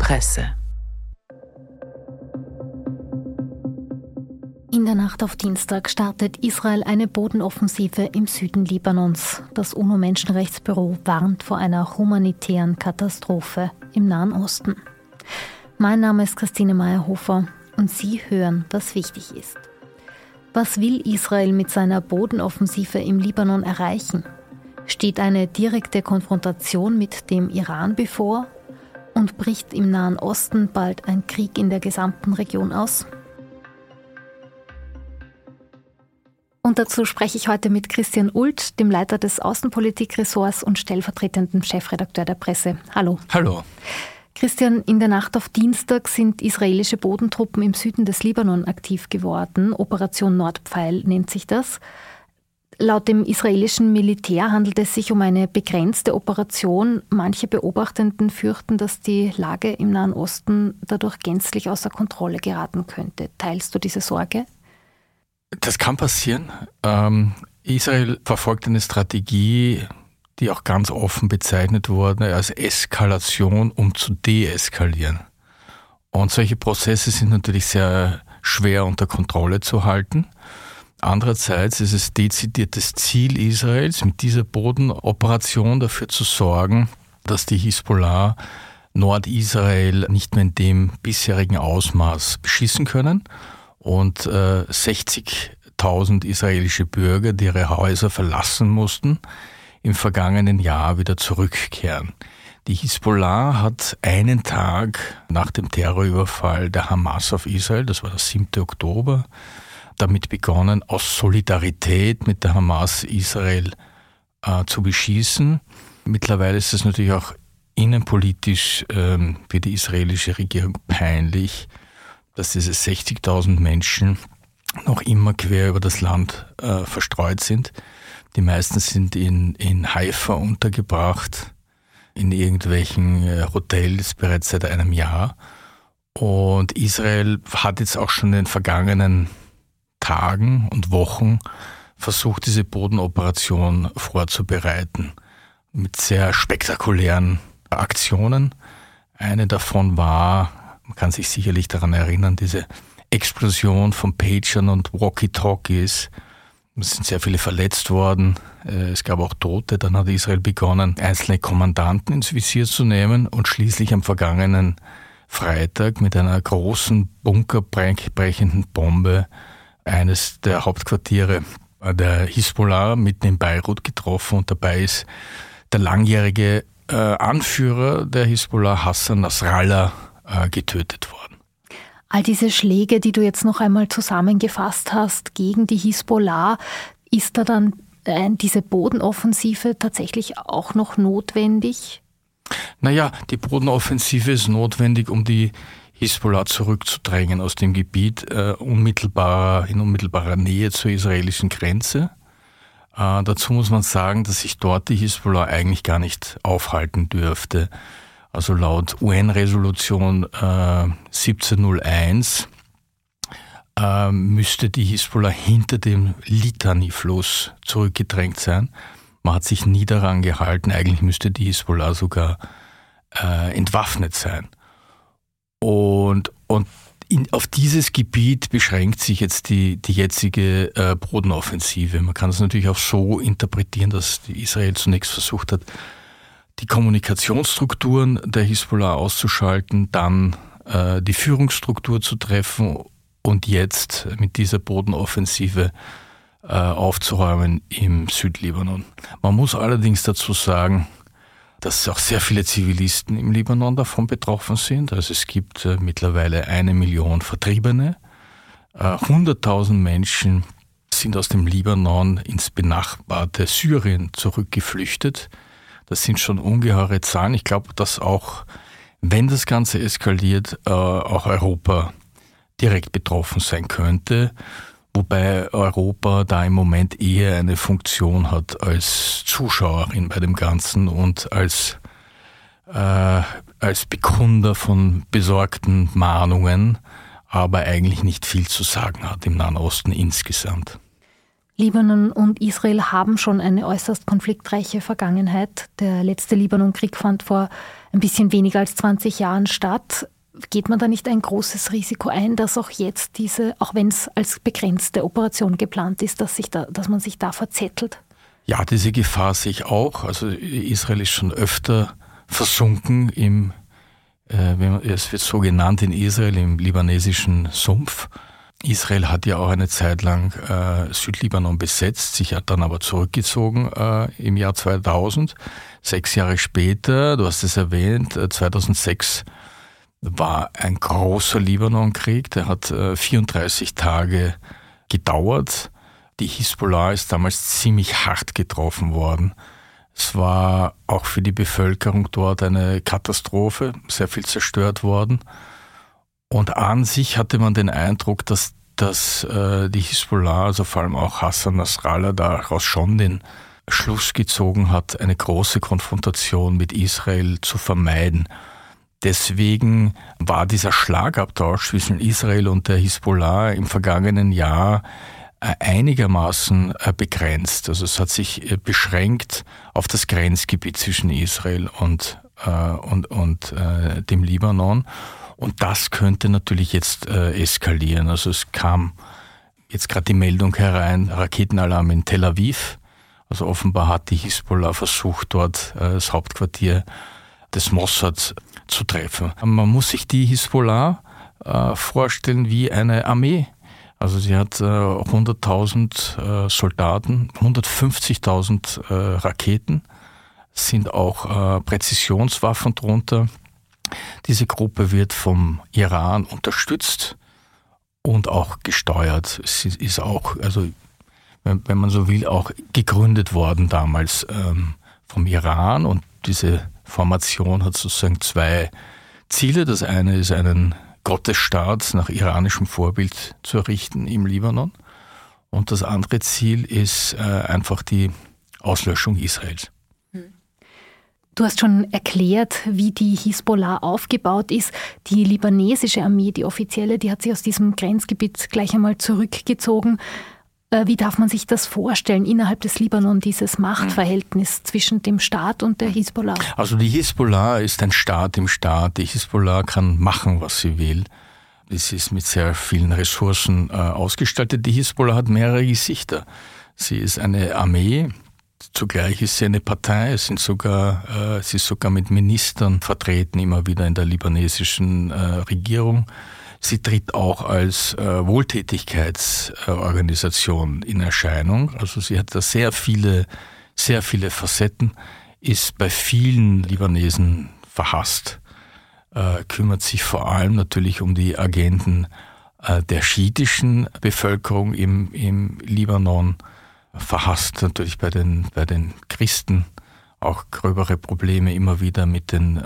Presse. In der Nacht auf Dienstag startet Israel eine Bodenoffensive im Süden Libanons. Das UNO-Menschenrechtsbüro warnt vor einer humanitären Katastrophe im Nahen Osten. Mein Name ist Christine Meyerhofer und Sie hören, was wichtig ist. Was will Israel mit seiner Bodenoffensive im Libanon erreichen? Steht eine direkte Konfrontation mit dem Iran bevor? Und bricht im Nahen Osten bald ein Krieg in der gesamten Region aus? Und dazu spreche ich heute mit Christian Ult, dem Leiter des Außenpolitik-Ressorts und stellvertretenden Chefredakteur der Presse. Hallo. Hallo. Christian, in der Nacht auf Dienstag sind israelische Bodentruppen im Süden des Libanon aktiv geworden. Operation Nordpfeil nennt sich das. Laut dem israelischen Militär handelt es sich um eine begrenzte Operation. Manche Beobachtenden fürchten, dass die Lage im Nahen Osten dadurch gänzlich außer Kontrolle geraten könnte. Teilst du diese Sorge? Das kann passieren. Israel verfolgt eine Strategie, die auch ganz offen bezeichnet wurde als Eskalation, um zu deeskalieren. Und solche Prozesse sind natürlich sehr schwer unter Kontrolle zu halten. Andererseits ist es dezidiertes Ziel Israels, mit dieser Bodenoperation dafür zu sorgen, dass die Hisbollah Nordisrael nicht mehr in dem bisherigen Ausmaß beschießen können und 60.000 israelische Bürger, die ihre Häuser verlassen mussten, im vergangenen Jahr wieder zurückkehren. Die Hisbollah hat einen Tag nach dem Terrorüberfall der Hamas auf Israel, das war der 7. Oktober, damit begonnen, aus Solidarität mit der Hamas Israel zu beschießen. Mittlerweile ist es natürlich auch innenpolitisch für die israelische Regierung peinlich, dass diese 60.000 Menschen noch immer quer über das Land verstreut sind. Die meisten sind in Haifa untergebracht, in irgendwelchen Hotels bereits seit einem Jahr. Und Israel hat jetzt auch schon in den vergangenen Tagen und Wochen versucht, diese Bodenoperation vorzubereiten. Mit sehr spektakulären Aktionen. Eine davon war, man kann sich sicherlich daran erinnern, diese Explosion von Pagern und Walkie-Talkies. Es sind sehr viele verletzt worden. Es gab auch Tote. Dann hat Israel begonnen, einzelne Kommandanten ins Visier zu nehmen und schließlich am vergangenen Freitag mit einer großen bunkerbrechenden Bombe eines der Hauptquartiere der Hisbollah mitten in Beirut getroffen. Und dabei ist der langjährige Anführer der Hisbollah, Hassan Nasrallah, getötet worden. All diese Schläge, die du jetzt noch einmal zusammengefasst hast gegen die Hisbollah, ist da dann diese Bodenoffensive tatsächlich auch noch notwendig? Naja, die Bodenoffensive ist notwendig, um die Hisbollah zurückzudrängen aus dem Gebiet in unmittelbarer Nähe zur israelischen Grenze. Dazu muss man sagen, dass sich dort die Hisbollah eigentlich gar nicht aufhalten dürfte. Also laut UN-Resolution 1701 müsste die Hisbollah hinter dem Litani-Fluss zurückgedrängt sein. Man hat sich nie daran gehalten. Eigentlich müsste die Hisbollah sogar entwaffnet sein. Und auf dieses Gebiet beschränkt sich jetzt die jetzige Bodenoffensive. Man kann es natürlich auch so interpretieren, dass Israel zunächst versucht hat, die Kommunikationsstrukturen der Hisbollah auszuschalten, dann die Führungsstruktur zu treffen und jetzt mit dieser Bodenoffensive aufzuräumen im Südlibanon. Man muss allerdings dazu sagen, dass auch sehr viele Zivilisten im Libanon davon betroffen sind. Also es gibt mittlerweile 1 Million Vertriebene. 100.000 Menschen sind aus dem Libanon ins benachbarte Syrien zurückgeflüchtet. Das sind schon ungeheure Zahlen. Ich glaube, dass auch, wenn das Ganze eskaliert, auch Europa direkt betroffen sein könnte. Wobei Europa da im Moment eher eine Funktion hat als Zuschauerin bei dem Ganzen und als Bekunder von besorgten Mahnungen, aber eigentlich nicht viel zu sagen hat im Nahen Osten insgesamt. Libanon und Israel haben schon eine äußerst konfliktreiche Vergangenheit. Der letzte Libanon-Krieg fand vor ein bisschen weniger als 20 Jahren statt. Geht man da nicht ein großes Risiko ein, dass auch jetzt auch wenn es als begrenzte Operation geplant ist, dass man sich da verzettelt? Ja, diese Gefahr sehe ich auch. Also Israel ist schon öfter versunken es wird so genannt in Israel, im libanesischen Sumpf. Israel hat ja auch eine Zeit lang Südlibanon besetzt, sich hat dann aber zurückgezogen im Jahr 2000. 6 Jahre später, du hast es erwähnt, 2006 war ein großer Libanonkrieg, der hat 34 Tage gedauert. Die Hisbollah ist damals ziemlich hart getroffen worden. Es war auch für die Bevölkerung dort eine Katastrophe, sehr viel zerstört worden. Und an sich hatte man den Eindruck, dass die Hisbollah, also vor allem auch Hassan Nasrallah, daraus schon den Schluss gezogen hat, eine große Konfrontation mit Israel zu vermeiden. Deswegen war dieser Schlagabtausch zwischen Israel und der Hisbollah im vergangenen Jahr einigermaßen begrenzt. Also es hat sich beschränkt auf das Grenzgebiet zwischen Israel und dem Libanon. Und das könnte natürlich jetzt eskalieren. Also es kam jetzt gerade die Meldung herein, Raketenalarm in Tel Aviv. Also offenbar hat die Hisbollah versucht, dort das Hauptquartier des Mossad zu treffen. Man muss sich die Hisbollah vorstellen wie eine Armee. Also sie hat 100.000 Soldaten, 150.000 Raketen, sind auch Präzisionswaffen drunter. Diese Gruppe wird vom Iran unterstützt und auch gesteuert. Sie ist auch, also wenn man so will, auch gegründet worden damals vom Iran. Und diese Formation hat sozusagen 2 Ziele. Das eine ist, einen Gottesstaat nach iranischem Vorbild zu errichten im Libanon. Und das andere Ziel ist einfach die Auslöschung Israels. Du hast schon erklärt, wie die Hisbollah aufgebaut ist. Die libanesische Armee, die offizielle, die hat sich aus diesem Grenzgebiet gleich einmal zurückgezogen. Wie darf man sich das vorstellen, innerhalb des Libanon, dieses Machtverhältnis zwischen dem Staat und der Hisbollah? Also die Hisbollah ist ein Staat im Staat. Die Hisbollah kann machen, was sie will. Es ist mit sehr vielen Ressourcen ausgestattet. Die Hisbollah hat mehrere Gesichter. Sie ist eine Armee, zugleich ist sie eine Partei. Sie ist sogar mit Ministern vertreten, immer wieder in der libanesischen Regierung. Sie tritt auch als Wohltätigkeitsorganisation in Erscheinung. Also sie hat da sehr viele Facetten, ist bei vielen Libanesen verhasst, kümmert sich vor allem natürlich um die Agenden der schiitischen Bevölkerung im Libanon, verhasst natürlich bei den Christen, auch gröbere Probleme immer wieder mit den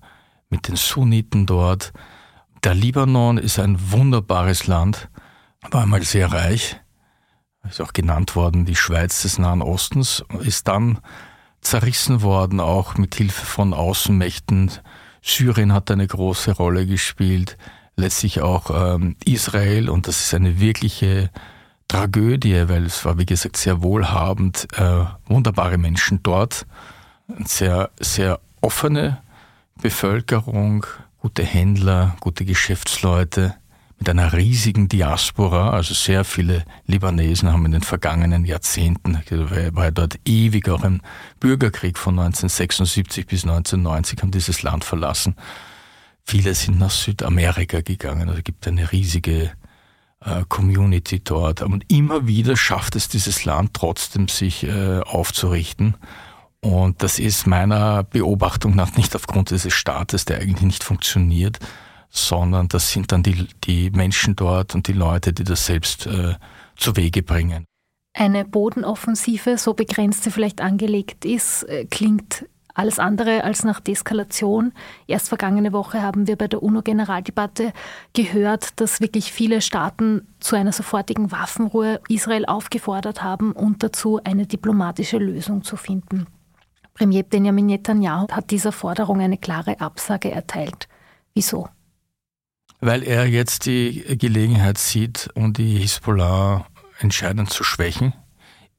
Sunniten dort. Der Libanon ist ein wunderbares Land, war einmal sehr reich, ist auch genannt worden, die Schweiz des Nahen Ostens, ist dann zerrissen worden, auch mit Hilfe von Außenmächten. Syrien hat eine große Rolle gespielt, letztlich auch Israel, und das ist eine wirkliche Tragödie, weil es war, wie gesagt, sehr wohlhabend, wunderbare Menschen dort, eine sehr, sehr offene Bevölkerung, gute Händler, gute Geschäftsleute mit einer riesigen Diaspora. Also sehr viele Libanesen haben in den vergangenen Jahrzehnten, war ja dort ewig auch ein Bürgerkrieg von 1976 bis 1990, haben dieses Land verlassen. Viele sind nach Südamerika gegangen. Also es gibt eine riesige Community dort. Und immer wieder schafft es dieses Land trotzdem, sich aufzurichten. Und das ist meiner Beobachtung nach nicht aufgrund dieses Staates, der eigentlich nicht funktioniert, sondern das sind dann die Menschen dort und die Leute, die das selbst zu Wege bringen. Eine Bodenoffensive, so begrenzt sie vielleicht angelegt ist, klingt alles andere als nach Deeskalation. Erst vergangene Woche haben wir bei der UNO-Generaldebatte gehört, dass wirklich viele Staaten zu einer sofortigen Waffenruhe Israel aufgefordert haben und dazu eine diplomatische Lösung zu finden. Premier Benjamin Netanyahu hat dieser Forderung eine klare Absage erteilt. Wieso? Weil er jetzt die Gelegenheit sieht, um die Hisbollah entscheidend zu schwächen.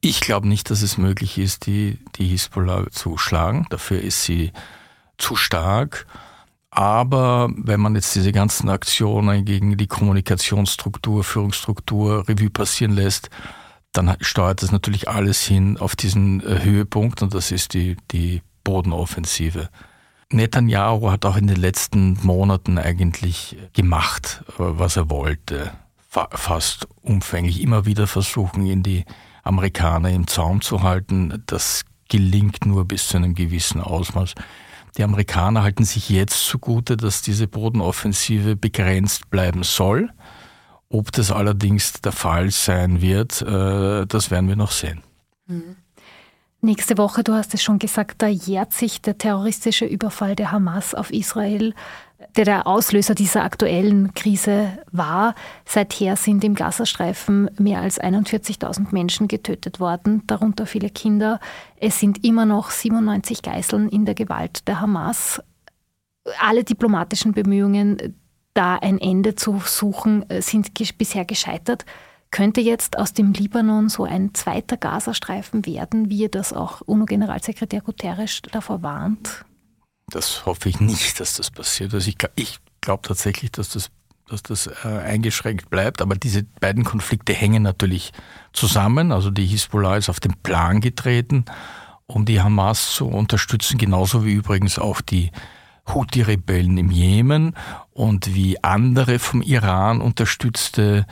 Ich glaube nicht, dass es möglich ist, die Hisbollah zu schlagen. Dafür ist sie zu stark. Aber wenn man jetzt diese ganzen Aktionen gegen die Kommunikationsstruktur, Führungsstruktur Revue passieren lässt, dann steuert das natürlich alles hin auf diesen Höhepunkt und das ist die Bodenoffensive. Netanyahu hat auch in den letzten Monaten eigentlich gemacht, was er wollte. Fast umfänglich immer wieder versuchen, die Amerikaner im Zaum zu halten. Das gelingt nur bis zu einem gewissen Ausmaß. Die Amerikaner halten sich jetzt zugute, dass diese Bodenoffensive begrenzt bleiben soll. Ob das allerdings der Fall sein wird, das werden wir noch sehen. Nächste Woche, du hast es schon gesagt, da jährt sich der terroristische Überfall der Hamas auf Israel, der Auslöser dieser aktuellen Krise war. Seither sind im Gazastreifen mehr als 41.000 Menschen getötet worden, darunter viele Kinder. Es sind immer noch 97 Geiseln in der Gewalt der Hamas. Alle diplomatischen Bemühungen, da ein Ende zu suchen, sind bisher gescheitert. Könnte jetzt aus dem Libanon so ein zweiter Gazastreifen werden, wie das auch UNO-Generalsekretär Guterres davor warnt? Das hoffe ich nicht, dass das passiert. Also ich glaube tatsächlich, dass das eingeschränkt bleibt. Aber diese beiden Konflikte hängen natürlich zusammen. Also die Hisbollah ist auf den Plan getreten, um die Hamas zu unterstützen, genauso wie übrigens auch die Houthi-Rebellen im Jemen und wie andere vom Iran unterstützte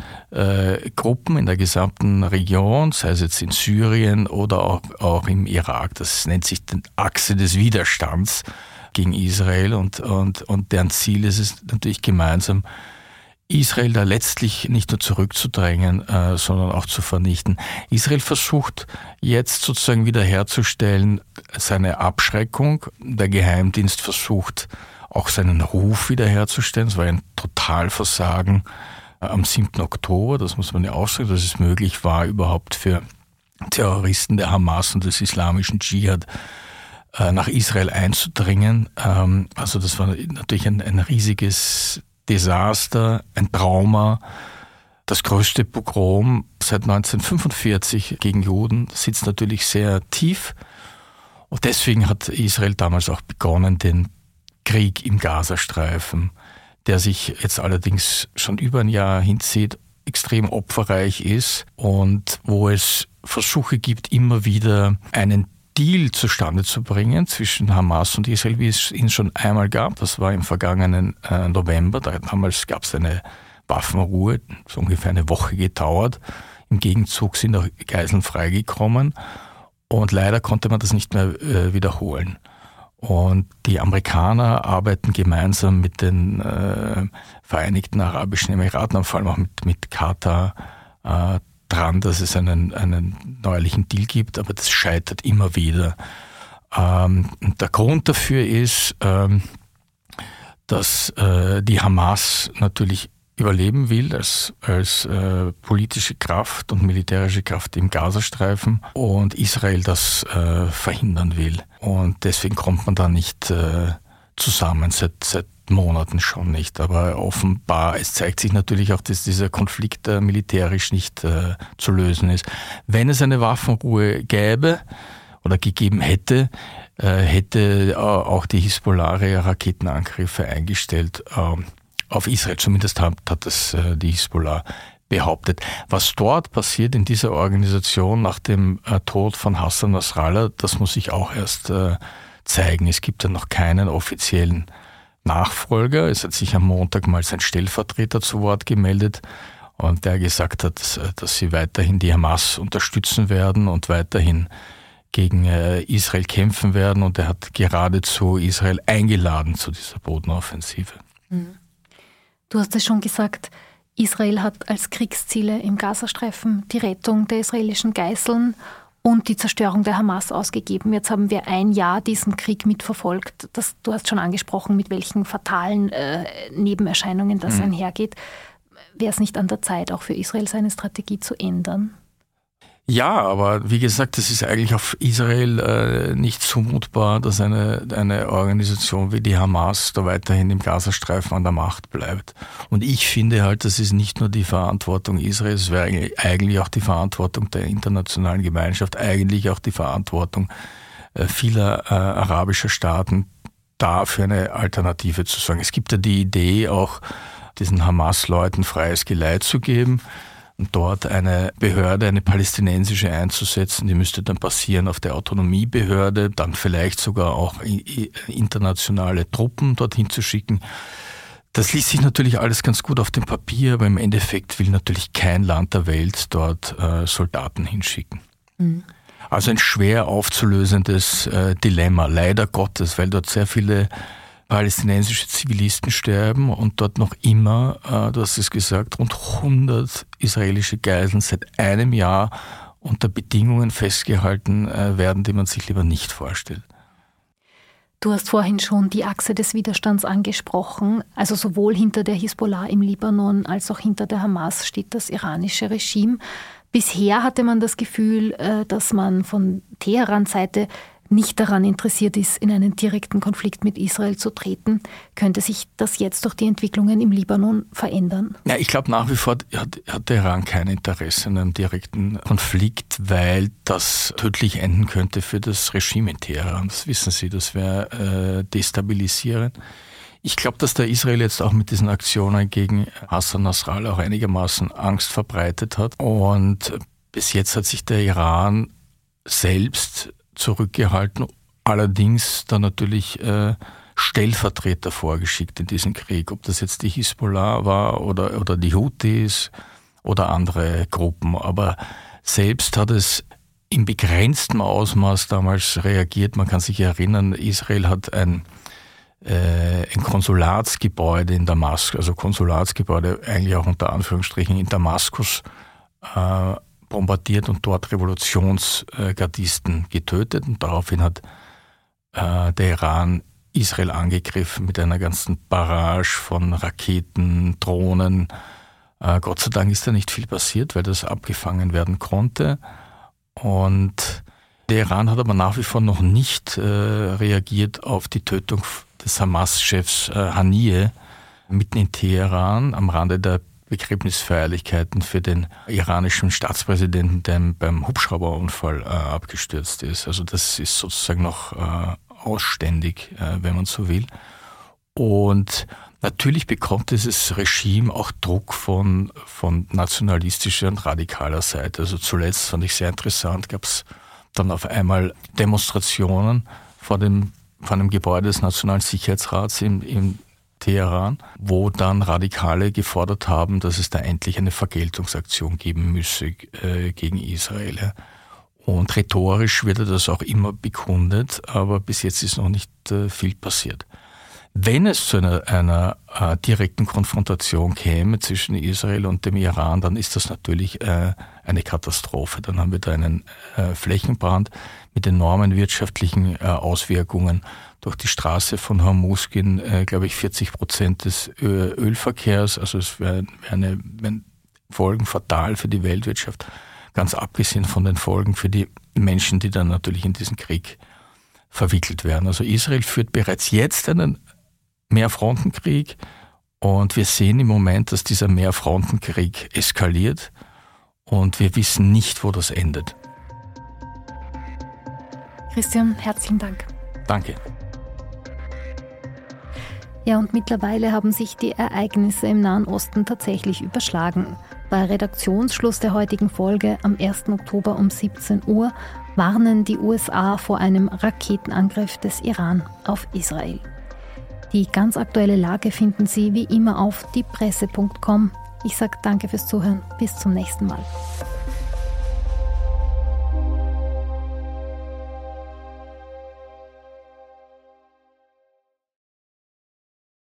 Gruppen in der gesamten Region, sei es jetzt in Syrien oder auch im Irak. Das nennt sich die Achse des Widerstands gegen Israel und deren Ziel ist es natürlich gemeinsam, Israel da letztlich nicht nur zurückzudrängen, sondern auch zu vernichten. Israel versucht jetzt sozusagen wiederherzustellen seine Abschreckung. Der Geheimdienst versucht auch seinen Ruf wiederherzustellen. Es war ein Totalversagen am 7. Oktober, das muss man ja auch sagen, dass es möglich war, überhaupt für Terroristen der Hamas und des islamischen Dschihad nach Israel einzudringen. Also das war natürlich ein riesiges Desaster, ein Trauma. Das größte Pogrom seit 1945 gegen Juden sitzt natürlich sehr tief. Und deswegen hat Israel damals auch begonnen, den Krieg im Gazastreifen, der sich jetzt allerdings schon über ein Jahr hinzieht, extrem opferreich ist und wo es Versuche gibt, immer wieder einen Deal zustande zu bringen zwischen Hamas und Israel, wie es ihn schon einmal gab. Das war im vergangenen November. Damals gab es eine Waffenruhe, so ungefähr eine Woche gedauert. Im Gegenzug sind auch Geiseln freigekommen und leider konnte man das nicht mehr wiederholen. Und die Amerikaner arbeiten gemeinsam mit den Vereinigten Arabischen Emiraten und vor allem auch mit Katar dran, dass es einen neuerlichen Deal gibt, aber das scheitert immer wieder. Der Grund dafür ist, dass die Hamas natürlich überleben will als politische Kraft und militärische Kraft im Gazastreifen und Israel das verhindern will. Und deswegen kommt man da nicht zusammen, seit Monaten schon nicht. Aber offenbar, es zeigt sich natürlich auch, dass dieser Konflikt militärisch nicht zu lösen ist. Wenn es eine Waffenruhe gäbe oder gegeben hätte, hätte auch die Hisbollah Raketenangriffe eingestellt auf Israel. Zumindest hat das die Hisbollah behauptet. Was dort passiert in dieser Organisation nach dem Tod von Hassan Nasrallah, das muss sich auch erst zeigen. Es gibt ja noch keinen offiziellen Nachfolger. Es hat sich am Montag mal sein Stellvertreter zu Wort gemeldet und der gesagt hat, dass sie weiterhin die Hamas unterstützen werden und weiterhin gegen Israel kämpfen werden und er hat geradezu Israel eingeladen zu dieser Bodenoffensive. Du hast es schon gesagt, Israel hat als Kriegsziele im Gazastreifen die Rettung der israelischen Geiseln und die Zerstörung der Hamas ausgegeben. Jetzt haben wir ein Jahr diesen Krieg mitverfolgt. Du hast schon angesprochen, mit welchen fatalen Nebenerscheinungen das einhergeht. Wäre es nicht an der Zeit, auch für Israel seine Strategie zu ändern? Ja, aber wie gesagt, es ist eigentlich auf Israel nicht zumutbar, dass eine Organisation wie die Hamas da weiterhin im Gazastreifen an der Macht bleibt. Und ich finde halt, das ist nicht nur die Verantwortung Israels, es wäre eigentlich auch die Verantwortung der internationalen Gemeinschaft, eigentlich auch die Verantwortung vieler arabischer Staaten, da für eine Alternative zu sorgen. Es gibt ja die Idee, auch diesen Hamas-Leuten freies Geleit zu geben und dort eine Behörde, eine palästinensische einzusetzen. Die müsste dann basieren auf der Autonomiebehörde, dann vielleicht sogar auch internationale Truppen dorthin zu schicken. Das liest sich natürlich alles ganz gut auf dem Papier, aber im Endeffekt will natürlich kein Land der Welt dort Soldaten hinschicken. Mhm. Also ein schwer aufzulösendes Dilemma, leider Gottes, weil dort sehr viele palästinensische Zivilisten sterben und dort noch immer, du hast es gesagt, rund 100 israelische Geiseln seit einem Jahr unter Bedingungen festgehalten werden, die man sich lieber nicht vorstellt. Du hast vorhin schon die Achse des Widerstands angesprochen. Also sowohl hinter der Hisbollah im Libanon als auch hinter der Hamas steht das iranische Regime. Bisher hatte man das Gefühl, dass man von Teherans Seite nicht daran interessiert ist, in einen direkten Konflikt mit Israel zu treten. Könnte sich das jetzt durch die Entwicklungen im Libanon verändern? Ja, ich glaube, nach wie vor hat der Iran kein Interesse an einem direkten Konflikt, weil das tödlich enden könnte für das Regime in Teheran. Das wissen Sie, das wäre destabilisierend. Ich glaube, dass der Israel jetzt auch mit diesen Aktionen gegen Hassan Nasrallah auch einigermaßen Angst verbreitet hat. Und bis jetzt hat sich der Iran selbst zurückgehalten, allerdings dann natürlich Stellvertreter vorgeschickt in diesem Krieg, ob das jetzt die Hisbollah war oder die Houthis oder andere Gruppen. Aber selbst hat es in begrenztem Ausmaß damals reagiert. Man kann sich erinnern, Israel hat ein Konsulatsgebäude in Damaskus, also Konsulatsgebäude eigentlich auch unter Anführungsstrichen in Damaskus bombardiert und dort Revolutionsgardisten getötet. Und daraufhin hat der Iran Israel angegriffen mit einer ganzen Barrage von Raketen, Drohnen. Gott sei Dank ist da nicht viel passiert, weil das abgefangen werden konnte. Und der Iran hat aber nach wie vor noch nicht reagiert auf die Tötung des Hamas-Chefs Haniyeh mitten in Teheran am Rande der Begräbnisfeierlichkeiten für den iranischen Staatspräsidenten, der beim Hubschrauberunfall abgestürzt ist. Also das ist sozusagen noch ausständig, wenn man so will. Und natürlich bekommt dieses Regime auch Druck von nationalistischer und radikaler Seite. Also zuletzt fand ich sehr interessant, gab es dann auf einmal Demonstrationen vor dem Gebäude des Nationalen Sicherheitsrats in Teheran, wo dann Radikale gefordert haben, dass es da endlich eine Vergeltungsaktion geben müsse gegen Israel. Und rhetorisch wird das auch immer bekundet, aber bis jetzt ist noch nicht viel passiert. Wenn es zu einer direkten Konfrontation käme zwischen Israel und dem Iran, dann ist das natürlich eine Katastrophe. Dann haben wir da einen Flächenbrand mit enormen wirtschaftlichen Auswirkungen. Durch die Straße von Hormuz gehen, glaube ich, 40% des Ölverkehrs. Also es wären Folgen fatal für die Weltwirtschaft, ganz abgesehen von den Folgen für die Menschen, die dann natürlich in diesen Krieg verwickelt werden. Also Israel führt bereits jetzt einen Mehrfrontenkrieg und wir sehen im Moment, dass dieser Mehrfrontenkrieg eskaliert und wir wissen nicht, wo das endet. Christian, herzlichen Dank. Danke. Ja, und mittlerweile haben sich die Ereignisse im Nahen Osten tatsächlich überschlagen. Bei Redaktionsschluss der heutigen Folge am 1. Oktober um 17 Uhr warnen die USA vor einem Raketenangriff des Iran auf Israel. Die ganz aktuelle Lage finden Sie wie immer auf diepresse.com. Ich sage danke fürs Zuhören. Bis zum nächsten Mal.